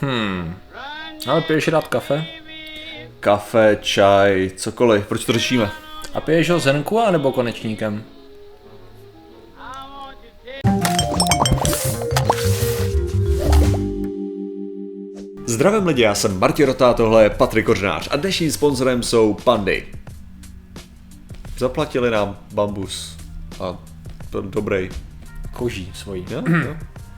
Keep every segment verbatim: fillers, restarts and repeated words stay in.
Hmm. Ale piješ rád kafe? Kafe, čaj, cokoliv, proč to řešíme? A piješ ho zrnku anebo konečníkem? Zdravím lidi, já jsem Martin Rota, tohle je Patrik Kořenář a dnešním sponzorem jsou Pandy. Zaplatili nám bambus a to dobrý. Koží svojí. Jo? Jo.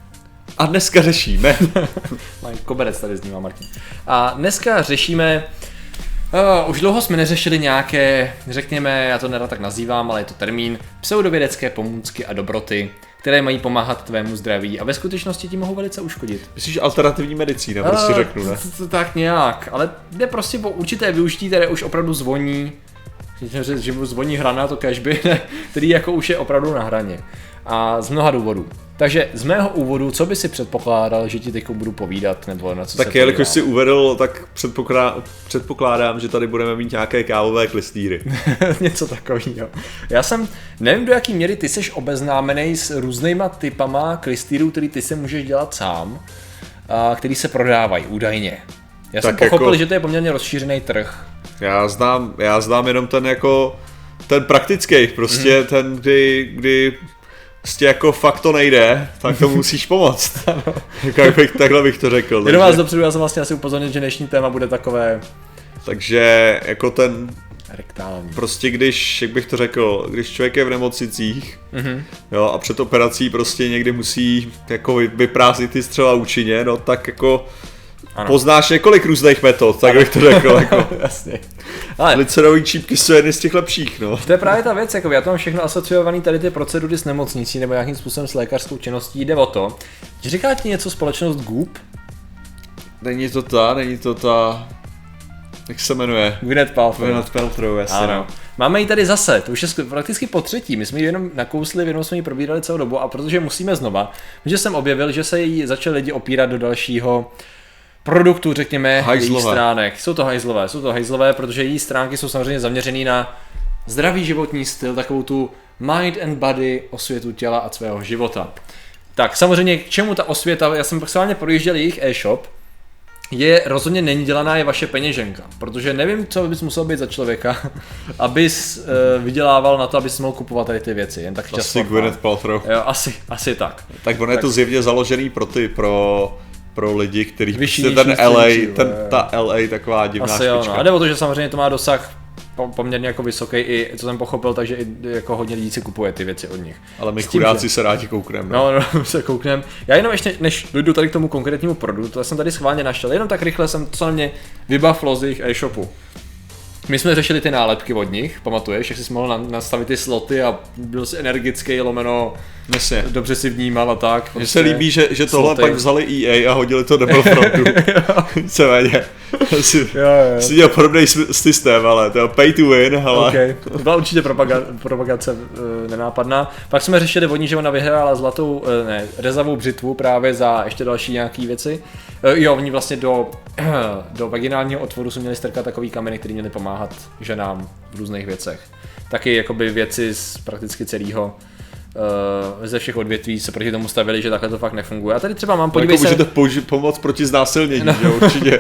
A dneska řešíme. Mají koberec tady znívá Martin. A dneska řešíme, uh, už dlouho jsme neřešili nějaké, řekněme, já to nerad tak nazývám, ale je to termín, pseudovědecké pomůcky a dobroty, které mají pomáhat tvému zdraví a ve skutečnosti ti mohou velice uškodit. Myslíš alternativní medicína, prostě uh, řeknu, ne? To, to tak nějak, ale jde prostě po určité využití, které už opravdu zvoní, že, že zvoní hrana, to cashby, který jako už je opravdu na hraně. A z mnoha důvodů. Takže z mého úvodu, co by si předpokládal, že ti teď budu povídat, nebo na co tak se jelikož si uvedl, tak předpokládám, předpokládám, že tady budeme mít nějaké kávové klystýry. Něco takového. Já jsem, nevím do jaký míry ty seš obeznámený s různýma typama klystýrů, který ty si můžeš dělat sám, a který se prodávají údajně. Já tak jsem pochopil, jako, že to je poměrně rozšířený trh. Já znám, já znám jenom ten jako, ten praktický, prostě mm. ten, kdy, kdy prostě jako fakt to nejde, tak to musíš pomoct. Jak bych, takhle bych to řekl. Jenom vás dopředu, já jsem vlastně asi upozornil, že dnešní téma bude takové... Takže jako ten... rektální. Prostě když, jak bych to řekl, když člověk je v nemocnicích, mm-hmm. jo, a před operací prostě někdy musí jako vyprázdnit ty střeva účinně, no tak jako... Ano. Poznáš několik různých metod, tak ano. Bych to řekl. Jako. Jasně. Ale glicerový čípky jsou jedny z těch lepších, no. To je právě ta věc, jako já to mám všechno asociovaný tady ty procedury s nemocnicí nebo nějakým způsobem s lékařskou činností. Jde o to, že říká ti něco společnost Goop? Není to ta, není to ta, jak se jmenuje? Gwyneth Paltrow. Gwyneth Paltrow, jasně, no. Máme ji tady zase, to už je prakticky po třetí, my jsme ji jenom nakousli, jenom jsme ji probírali celou dobu a protože musíme znova, že jsem objevil, že se jí začali lidi opírat do dalšího produktů, řekněme, její stránek. Jsou to hajzlové, jsou to hajzlové, protože její stránky jsou samozřejmě zaměřený na zdravý životní styl, takovou tu mind and body, osvětu těla a svého života. Tak samozřejmě k čemu ta osvěta, já jsem aktuálně projížděl jejich e-shop, je rozhodně není dělaná je vaše peněženka, protože nevím, co bys musel být za člověka, abys uh, vydělával na to, abys mohl kupovat tady ty věci, jen tak čas. Asi Gwyneth Paltrow. Jo, asi, asi tak. Tak on je tak. to zjevně založený pro ty, pro... pro lidi, kteří prostě ten L A, ten, ta L A taková divná asi špička. Jo, no. A jde o to, že samozřejmě to má dosah poměrně jako vysoký i, co jsem pochopil, takže i jako hodně lidí si kupuje ty věci od nich. Ale my chudáci se rádi koukneme. No, no, no se koukneme. Já jenom ještě, než dojdu tady k tomu konkrétnímu produktu, to jsem tady schválně našel, jenom tak rychle jsem, co na mě vybavilo z jejich e-shopu. My jsme řešili ty nálepky od nich, pamatuješ, jak jsi mohl nastavit ty sloty a byl jsi energický, lomeno, Jasně. Dobře si vnímal a tak. Mně se líbí, že, že tohle sloty. Pak vzali E A a hodili to do Battlefrontu. Víceméně. Si, si dělal podobný systém, ale to je pay to win, ale... Okay. To byla určitě propaga- propagace uh, nenápadná. Pak jsme řešili od ní, že ona vyhrála zlatou, uh, ne, rezavou břitvu právě za ještě další nějaký věci. Uh, jo, oni vlastně do, do vaginálního otvoru jsme měli strkat takový kameny, který měli pomáhat ženám v různých věcech. Taky jakoby věci z prakticky celého Uh, ze všech odvětví se proti tomu stavili, že takhle to fakt nefunguje. A tady třeba mám, podívej jako se... můžete použi- pomoct proti znásilnění, no. Jo, určitě.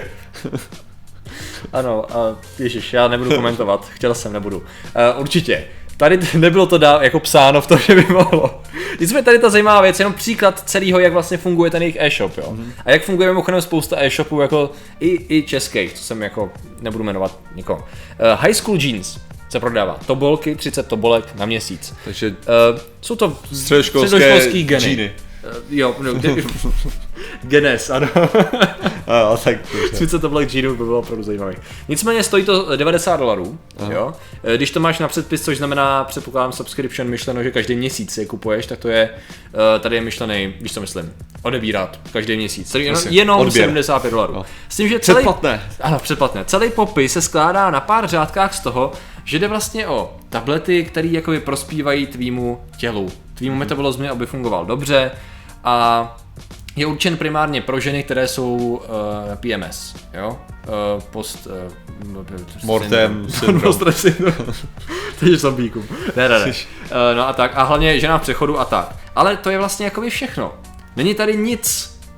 Ano, a ježiš, já nebudu komentovat, chtěl jsem, nebudu. Uh, určitě. Tady nebylo to dá, jako psáno v tom, že by mohlo. Nicméně tady ta zajímavá věc, jenom příklad celého, jak vlastně funguje ten jejich e-shop, jo. Mm-hmm. A jak funguje mimochodem spousta e-shopů, jako i, i českých, co jsem jako, nebudu jmenovat nikoho. Uh, High School Jeans se prodává tobolky, třicet tobolek na měsíc. Takže uh, jsou to středoškolské geny. Uh, jo, no, Genes, ano. A, tak třicet tobolek džínů by bylo opravdu zajímavý. Nicméně stojí to devadesát dolarů, jo. Když to máš na předpis, což znamená, předpokládám subscription myšleno, že každý měsíc je kupuješ, tak to je, tady je myšlený, víš co myslím, odebírat každý měsíc. Tady jenom, jenom odběr. sedmdesát pět dolarů. No. S tím, že celý, předplatné. Ano, předplatné. Celý popis se skládá na pár řádkách z toho, že jde vlastně o tablety, které jakoby prospívají tvýmu tělu, tvýmu metabolismu, aby fungoval dobře a je určen primárně pro ženy, které jsou uh, P M S, jo? Uh, post... Uh, Mortem syndrom. To je zombíkům. Ne, ne, ne. Uh, no a tak. A hlavně žena v přechodu a tak. Ale to je vlastně jakoby všechno. Není tady nic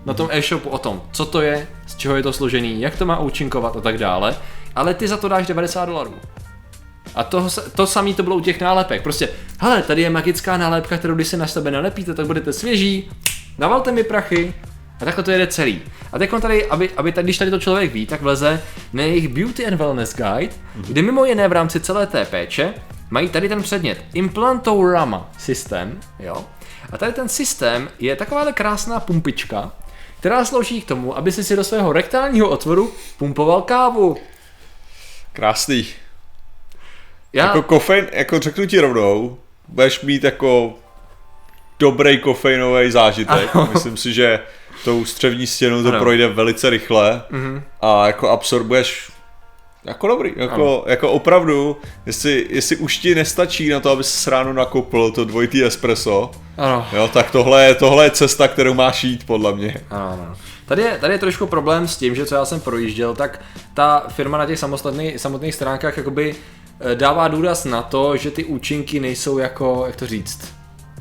na tom e-shopu o tom, co to je, z čeho je to složený, jak to má účinkovat a tak dále, ale ty za to dáš devadesát dolarů. A to, to samé to bylo u těch nálepek, prostě, hele, tady je magická nálepka, kterou když si na sebe nalepíte, tak budete svěží, navalte mi prachy a takhle to jede celý. A teď tady, aby, aby tady, když tady to člověk ví, tak vleze na jejich Beauty and Wellness Guide, kde mimo jiné v rámci celé té péče mají tady ten předmět Implantorama systém, jo. A tady ten systém je takováhle krásná pumpička, která slouží k tomu, aby si si do svého rektálního otvoru pumpoval kávu. Krásný. Já... Jako kofein, jako řeknu ti rovnou, budeš mít jako dobrý kofeinový zážitek. Ano. Myslím si, že tou střevní stěnou to ano. projde velice rychle mm-hmm. a jako absorbuješ jako dobrý, jako, jako opravdu, jestli, jestli už ti nestačí na to, aby se ráno nakopl to dvojitý espresso, ano. Jo, tak tohle je, tohle je cesta, kterou máš jít, podle mě. Ano, ano. Tady je, tady je trošku problém s tím, že co já jsem projížděl, tak ta firma na těch samotných, samotných stránkách jakoby dává důraz na to, že ty účinky nejsou jako, jak to říct,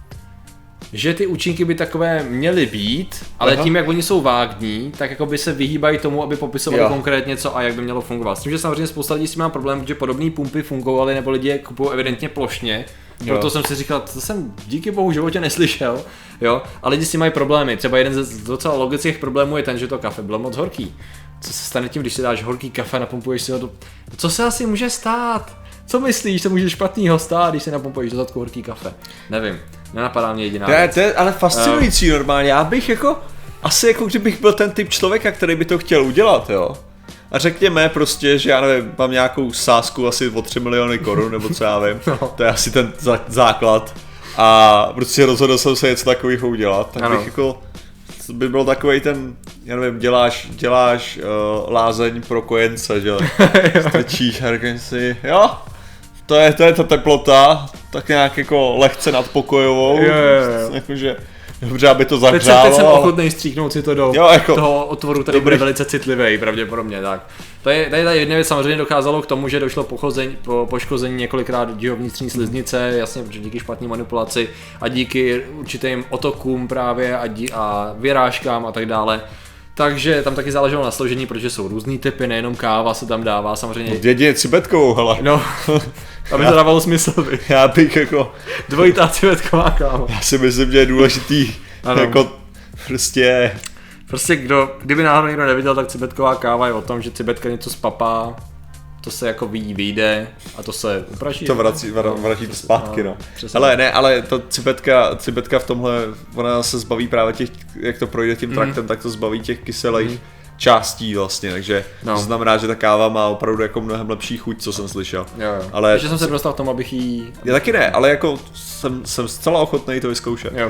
že ty účinky by takové měly být, ale Aha. tím, jak oni jsou vágní, tak jako by se vyhýbají tomu, aby popisovali jo. konkrétně co a jak by mělo fungovat. S tím, že samozřejmě spousta lidí si má problém, protože podobné pumpy fungovaly, nebo lidi je kupují evidentně plošně, proto jo. jsem si říkal, to jsem díky bohu v životě neslyšel, jo, a lidi si mají problémy. Třeba jeden z docela logických problémů je ten, že to kafe bylo moc horký. Co se stane tím, když si dáš horký kafe, napumpuješ si ho do... Co se asi může stát? Co myslíš, co může špatnýho stát, když si napumpuješ do zadku horký kafe? Nevím. Nenapadá mě jediná to je, to je ale fascinující uh, normálně, já bych jako, asi jako kdybych byl ten typ člověka, který by to chtěl udělat, jo. A řekněme prostě, že já nevím, mám nějakou sázku asi o tři miliony korun, nebo co já vím, no. To je asi ten základ. A prostě rozhodl jsem se něco takového udělat, tak ano. bych jako, by byl takovej ten, já nevím, děláš, děláš uh, lázeň pro kojence, že jo, strčíš a řekneš si, jo. To je, to je ta teplota, tak nějak jako lehce nadpokojovou, jo, jo, jo. Jakože dobře, aby to zahřálo. Teď jsem, teď jsem ochotnej stříknout si to do jo, jako, toho otvoru, který dobrý. Bude velice citlivý, pravděpodobně, tak. Tady, tady ta jedna věc samozřejmě docházelo k tomu, že došlo pochození, po poškození několikrát dího vnitřní sliznice, jasně, protože díky špatné manipulaci a díky určitým otokům právě a, dí, a vyrážkám a tak dále. Takže tam taky záleželo na složení, protože jsou různý typy, nejenom káva se tam dává, samozřejmě. Jedině cibetkovou, hele. No, aby to dávalo smysl. By. Já bych jako... Dvojitá cibetková káva. Já si myslím, že je důležitý, ano. Jako prostě... Prostě kdo, kdyby náhodou někdo neviděl, tak cibetková káva je o tom, že cibetka něco spapá, to se jako ví, vyjde a to se upraží. To vrací, vr- vrací to zpátky, no. Ale ne, ale to cibetka, cibetka v tomhle, ona se zbaví právě těch, jak to projde tím traktem, mm. tak to zbaví těch kyselých mm. částí vlastně, takže no. To znamená, že ta káva má opravdu jako mnohem lepší chuť, co jsem slyšel. Jo, jo. Ale ještě jsem se dostal k tomu, abych jí... Já taky ne, ale jako jsem, jsem zcela ochotný to vyzkoušet. Jo.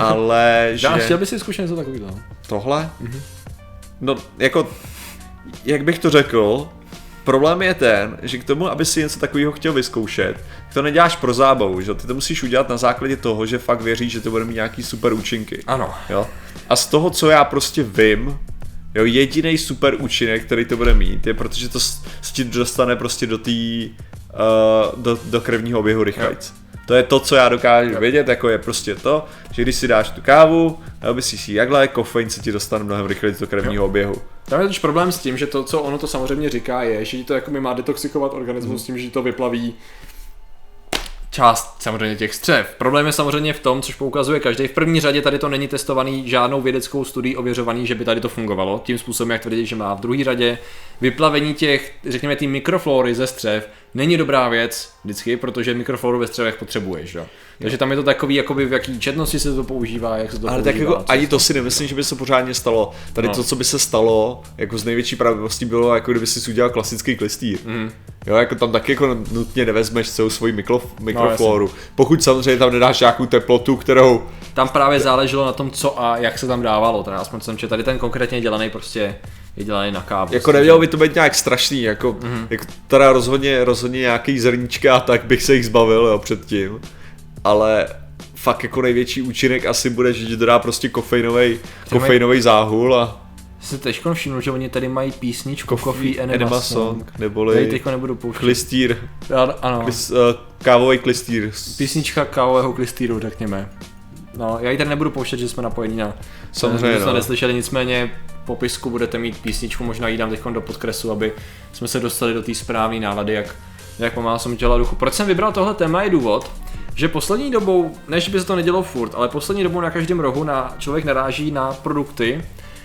Ale že... Já chtěl bys si zkušet něco takového. Tohle? Mm-hmm. No, jako, jak bych to řekl, problém je ten, že k tomu, aby si něco takového chtěl vyzkoušet, to neděláš pro zábavu, že? Ty to musíš udělat na základě toho, že fakt věříš, že to bude mít nějaký super účinky. Ano. Jo? A z toho, co já prostě vím, jo, jediný super účinek, který to bude mít, je protože to ti dostane prostě do tý, uh, do, do krevního oběhu rychlejc. To je to, co já dokážu jo. vědět, jako je prostě to, že když si dáš tu kávu, aby si si jakhle, kofein se ti dostane mnohem rychleji do krevního jo. oběhu. Tam je totiž problém s tím, že to, co ono to samozřejmě říká, je, že to jako má detoxikovat organismus hmm. s tím, že to vyplaví část samozřejmě těch střev. Problém je samozřejmě v tom, což poukazuje každý. V první řadě tady to není testovaný žádnou vědeckou studií ověřovaný, že by tady to fungovalo, tím způsobem, jak tvrdí, že má. V druhé řadě vyplavení těch, řekněme, té mikroflory ze střev není dobrá věc vždycky, protože mikrofloru ve střevech potřebuješ, jo. Takže tam je to takový, jakoby v jaký četnosti se to používá, jak se to ale používá. Ale tak jako ani to si nemyslím, že by se pořádně stalo. Tady no. to, co by se stalo, jako z největší pravděpodobností bylo, jako kdyby si udělal klasický klystýr. Mm. Jo, jako tam taky jako nutně nevezmeš celou svoji mikro, mikrofloru. No, pokud samozřejmě tam nedáš nějakou teplotu, kterou... Tam právě záleželo na tom, co a jak se tam dávalo. Teda aspoň jsem, že tady ten konkrétně dělaný prostě je dělaný na kávu. Jako nemělo by to být nějak strašný, jako, mm-hmm. jako teda rozhodně, rozhodně nějaký zrníčka, tak bych se jich zbavil, jo, předtím. Ale fakt jako největší účinek asi bude, že to dá prostě kofeinovej, kofeinovej záhul a... Se teďko všiml, že oni tady mají písničku Coffee Enema Song, neboli tady teďko nebudu pouštět. Klystýr, ano. Klis, uh, kávový klystýr. Písnička kávového klystýru, řekněme. No, já ji tady nebudu pouštět, že jsme napojení na... Samozřejmě, jsme no. neslyšeli, nicméně v popisku budete mít písničku, možná ji dám teď do podkresu, aby jsme se dostali do té správné nálady, jak, jak pomáhá jsem těla duchu. Proč jsem vybral tohle téma je důvod, že poslední dobou, než by se to nedělo furt, ale poslední dobou na každém rohu na, člověk naráží na produkty,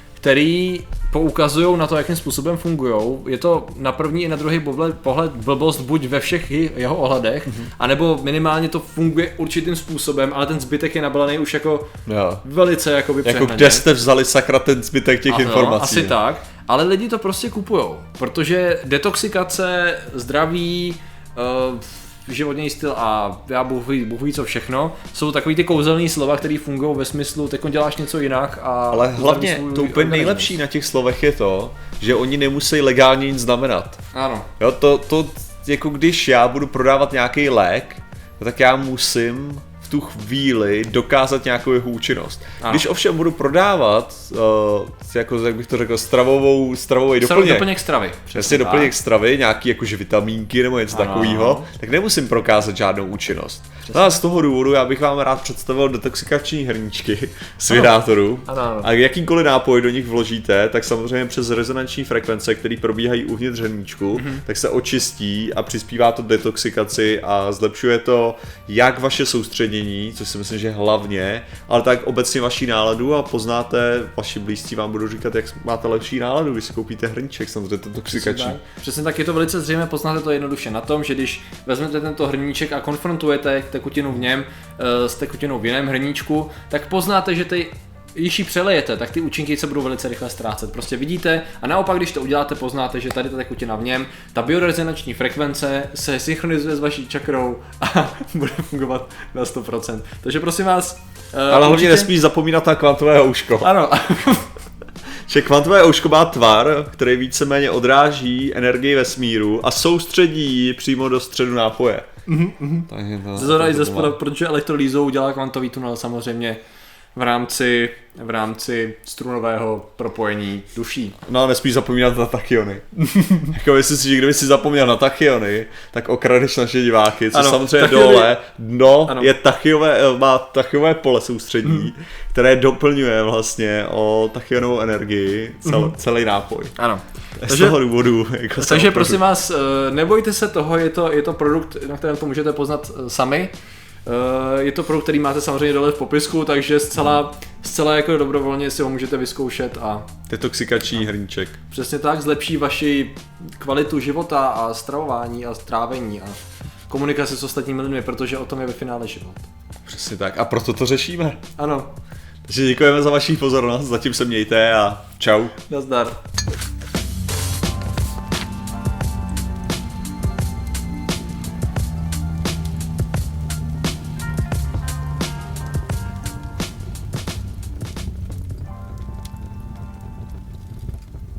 který poukazují na to, jakým způsobem fungují. Je to na první i na druhý pohled blbost buď ve všech jeho ohledech, mm-hmm. anebo minimálně to funguje určitým způsobem, ale ten zbytek je nabalený už jako jo. velice jakoby přehnaně. Jako kde jste vzali sakra ten zbytek těch Aha, informací. Asi ne? tak, ale lidi to prostě kupujou, protože detoxikace, zdraví, uh, životní styl a já Bůh ví, Bůh ví co všechno, jsou takový ty kouzelný slova, které fungují ve smyslu, teď děláš něco jinak a... Ale hlavně to úplně organismus. Nejlepší na těch slovech je to, že oni nemusí legálně nic znamenat. Ano. Jo, to, to jako když já budu prodávat nějaký lék, tak já musím v tu chvíli dokázat nějakou jeho účinnost. Ano. Když ovšem budu prodávat, uh, jako jak bych to řekl, stravovou, stravový doplněk. Doplněk stravy. Přesně doplněk stravy, nějaký jakože vitamínky nebo něco ano. takového, tak nemusím prokázat žádnou účinnost. No a z toho důvodu já bych vám rád představil detoxikační hrníčky z Vědátoru. A jakýkoliv nápoj do nich vložíte, tak samozřejmě přes rezonanční frekvence, které probíhají uvnitř hrníčku, mm-hmm. tak se očistí a přispívá to detoxikaci a zlepšuje to jak vaše soustředění, což si myslím, že hlavně, ale tak obecně vaši náladu a poznáte, vaši blízcí vám budou říkat, jak máte lepší náladu, když si koupíte hrníček, samozřejmě detoxikační. Přesně tak. Přesně tak, je to velice zřejmé, poznáte to jednoduše na tom, že když vezmete tento hrníček a konfrontujete tekutinu v něm s tekutinou v jiném hrníčku, tak poznáte, že ty když ji přelejete, tak ty účinky se budou velice rychle ztrácet. Prostě vidíte a naopak, když to uděláte, poznáte, že tady ta tekutina v něm, ta biorezonanční frekvence se synchronizuje s vaší čakrou a bude fungovat na sto procent. Takže prosím vás... Ale hlavně určitě... nesmíš zapomínat na kvantové ouško. Ano. Že kvantové ouško má tvar, který víceméně odráží energii vesmíru a soustředí ji přímo do středu nápoje. Mm-hmm. Zezora i zespoda, protože elektrolýzou dělá kvantový tunel samozřejmě v rámci, v rámci strunového propojení duší. No, nesmíš zapomínat na tachyony. Jako myslím si, že kdyby si zapomněl na tachyony, tak okradeš naše diváky, co ano, samozřejmě tachyony... dole, dno ano. je tachyové, má tachyové pole soustředí, mm. které doplňuje vlastně o tachyonovou energii cel, mm. celý nápoj. Ano. Z takže, toho důvodu. Jako takže prosím vás, nebojte se toho, je to, je to produkt, na kterém to můžete poznat sami. Je to produkt, který máte samozřejmě dole v popisku, takže zcela, zcela jako dobrovolně si ho můžete vyzkoušet a... Detoxikační hrníček. Přesně tak, zlepší vaši kvalitu života a stravování a strávení a komunikaci s ostatními lidmi, protože o tom je ve finále život. Přesně tak a proto to řešíme. Ano. Takže děkujeme za vaši pozornost, zatím se mějte a čau. Nazdar.